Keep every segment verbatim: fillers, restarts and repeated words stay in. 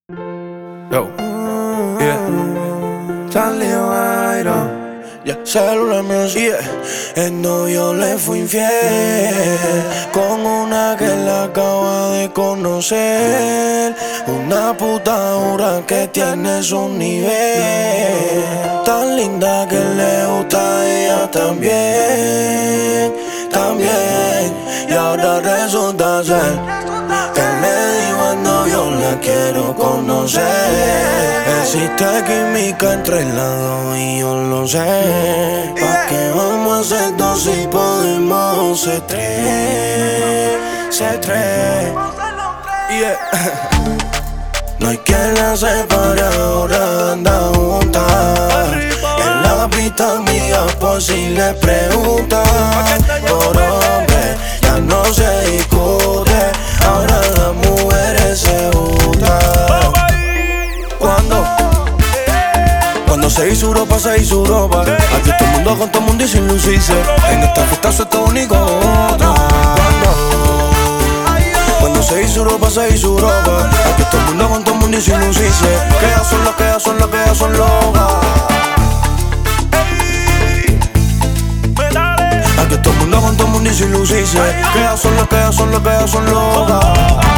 Yo, yeah. Charlie Byron, yeah. Célula Music, yeah. El novio le fue infiel con una que la acaba de conocer. Una puta dura que tiene su nivel. Tan linda que le gusta a ella también, también. Y ahora resulta ser que le digo al novio la quiero conocer. Existe química entre las dos y yo lo sé. ¿Pa' qué vamos a hacer dos si podemos ser tres? Ser tres. Yeah. No hay quien la separe, ahora anda juntas. En la pista amiga por si le preguntan. Por hombre ya no se discute, ahora las mujeres se gustan. Cuando, cuando se hizo Europa, se hizo Europa. Aquí todo el mundo con todo el mundo y sin lucirse. En esta fiesta soy todo único otra. Cuando se hizo Europa, se hizo Europa. Aquí todo el mundo con todo el mundo y sin lucirse. Que ya son los que ya son los que ya son locas. Aquí todo el mundo con todo el mundo y sin lucirse. Que ya son los que ya son los que ya son locas.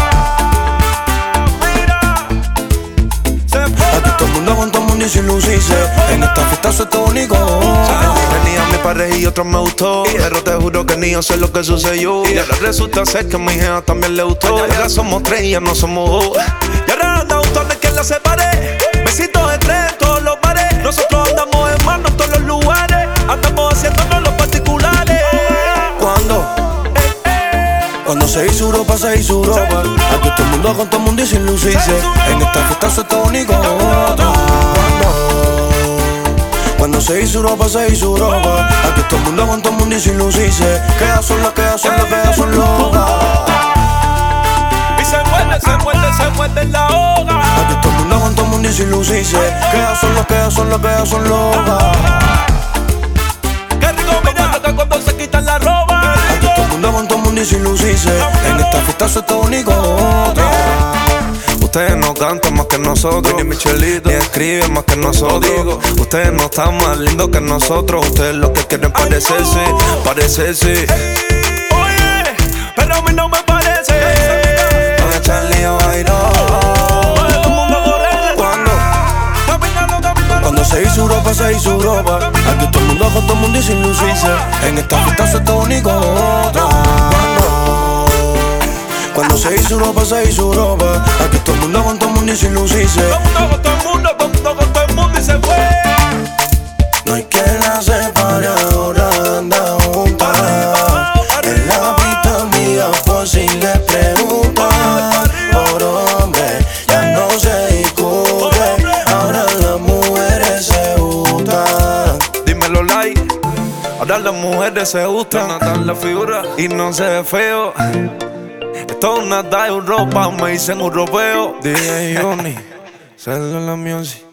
Aquí todo el mundo con todo el mundo y sin lucirse. En esta fiesta soy todo único. Tenía mi pareja y otro me gustó, pero te juro que ni yo sé lo que sucedió. Y ahora resulta ser que a mi hija también le gustó. Y ahora somos tres y ya no somos dos. Y ahora anda buscando que la separe. Besitos de tres en todos los bares. Nosotros andamos en mano en todos los lugares. Andamos haciéndonos los particulares. Cuando Cuando se hizo Europa, se hizo Europa. Aquí todo el mundo con todo el mundo y sin lucirse. En esta fiesta soy todo único otra. Cuando se hizo Europa, se hizo Europa. Aquí todo el mundo con todo el mundo y sin lucirse. Que ya son las que ya son las que ya son locas. Y se muerde, se muerde, se muerde en la hoga. Aquí todo el mundo con todo el mundo y sin lucirse. Que ya son las que ya son las que ya son locas. Qué rico me gusta cuando se quitan la ropa. Aquí todo el mundo con todo el mundo y sin lucirse. En esta fiesta soy todo único otra. Ustedes no cantan más que nosotros, ni Michelito, ni escriben más que nosotros. Ustedes no están más lindos que nosotros. Ustedes lo que quieren parecerse, parecerse. Oye, pero a mí no me parece. No me echan lío, Byron. Cuando Cuando se hizo Europa, se hizo Europa. Aquí todo el mundo con todo el mundo y sin lucirse. En esta fiesta soy todo único otra. Cuando se hizo Europa, se hizo Europa. Aquí todo el mundo con todo el mundo y sin lucirse. Todo el mundo con todo el mundo, todo el mundo con todo el mundo y se fue. No hay quien la separe, ahora anda juntas. En la pista amiga por si le preguntan. Por hombre ya no se discute, ahora las mujeres se gustan. Dímelo, like. Ahora las mujeres se gustan, Natal la figura y no se ve feo. Esto es una talla, un ropa, me dicen europeo. D J Johnny, Célula Music.